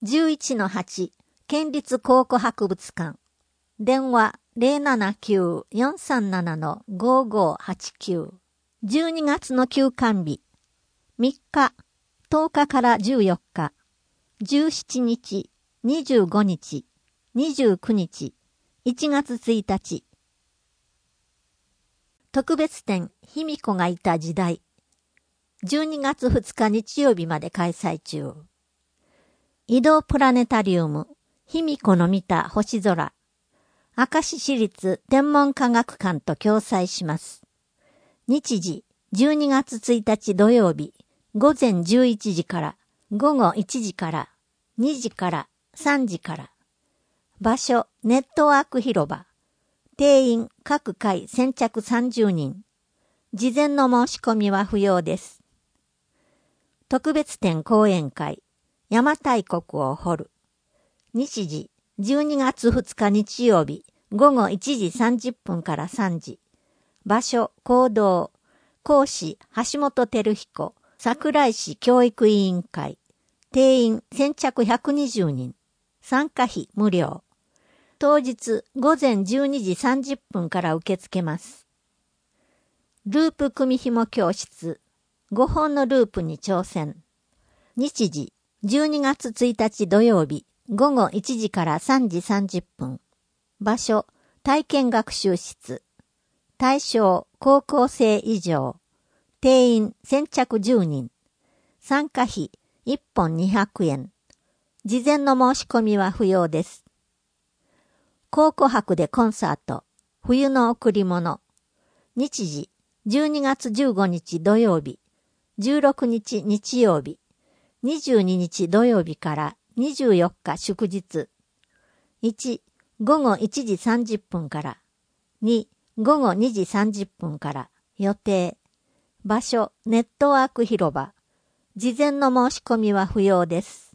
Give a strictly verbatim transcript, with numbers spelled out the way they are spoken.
じゅういちのはち、県立考古博物館。電話 ゼロななきゅう よんさんなな ごーごーはちきゅう。じゅうにがつの休館日。みっか、とおかからじゅうよっか、じゅうしちにち、にじゅうごにち、にじゅうくにち、いちがつついたち。特別展、卑弥呼がいた時代。じゅうにがつふつか日曜日まで開催中。移動プラネタリウム、卑弥呼の見た星空。明石市立天文科学館と共催します。日時、じゅうにがつついたち土曜日、午前じゅういちじから、午後いちじから、にじから、さんじから。場所、ネットワーク広場。定員、各回先着さんじゅうにん。事前の申し込みは不要です。特別展講演会、邪馬台国を掘る。日時、じゅうにがつふつか日曜日、午後いちじさんじゅっぷんからさんじ。場所、講堂。講師、橋本照彦、桜井市教育委員会。定員、先着ひゃくにじゅうにん。参加費無料。当日、午前じゅうにじさんじゅっぷんから受け付けます。ループ組紐教室。ごほんのループに挑戦。日時、じゅうにがつついたち土曜日、午後いちじからさんじさんじゅっぷん。場所、体験学習室。対象、高校生以上。定員、先着じゅうにん。参加費、いっぽんにひゃくえん。事前の申し込みは不要です。考古博でコンサート。冬の贈り物。日時、じゅうにがつじゅうごにち土曜日。じゅうろくにち日曜日。にじゅうににち土曜日からにじゅうよっか祝日。いち、午後いちじさんじゅっぷんから。に、午後にじさんじゅっぷんから。予定。場所、ネットワーク広場。事前の申し込みは不要です。